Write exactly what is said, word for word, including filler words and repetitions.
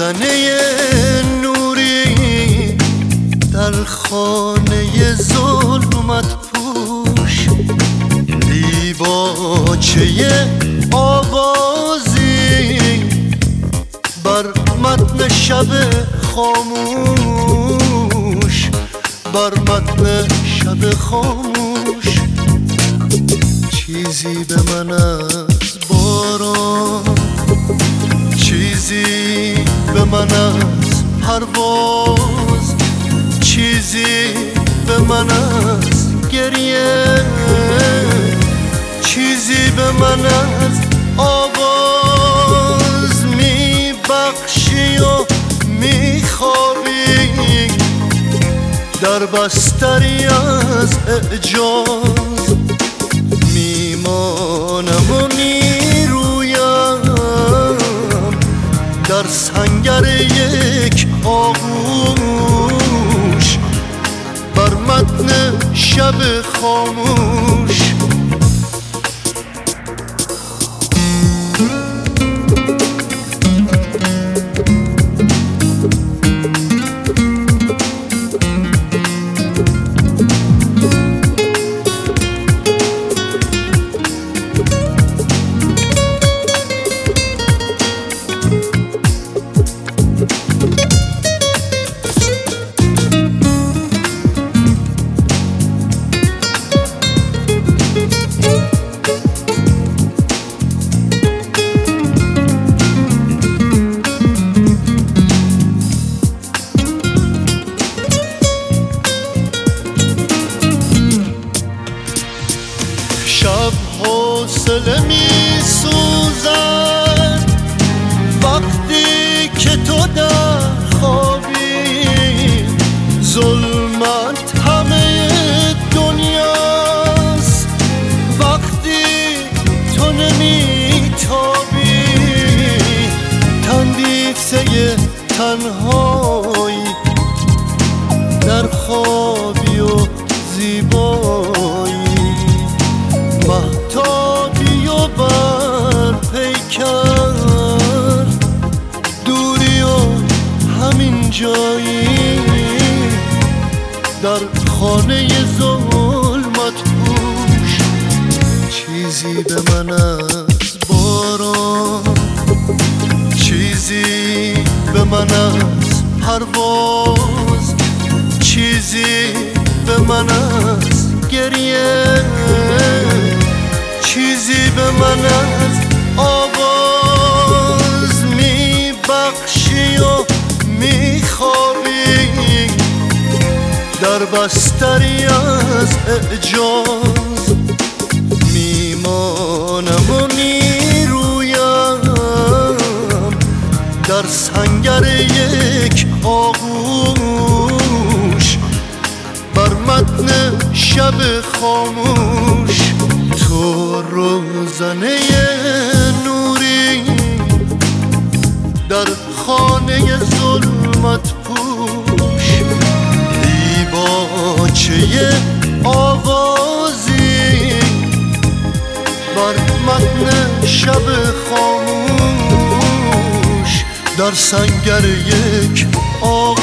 روزنه نوری در خانه ظلمت پوش، دیباچه آوازی بر متن شب خاموش، بر متن شب خاموش. چیزی به من از باران، چیزی به من از پرواز، چیزی به من از گریه، چیزی به من از آواز میبخشی و میخوابی در بستری از اعجاز. میمانم و میرویم در سنگر یک آغوش، بر متن شب خاموش. شب حوصله می سوزد وقتی که تو در خوابی، ظلمت همه دنیاست وقتی تو نمی تابی. تندیسه تنهایی در خوابی و زیبایی، مهتابی و بر پیکر دوری و همین جایی در خانه ظلمت پوش. چیزی به من از باران، چیزی به من از پرواز، چیزی به من از گریه، چیزی به من از آواز میبخشی و میخوابی در بستری از اعجاز. میمانم و میرویم در سنگر یک آغوش، بر متن شب خاموش. تو روزنه نوری در خانه ظلمت پوش، دیباچه آوازی بر متن شب خاموش، در سنگر یک آغوش.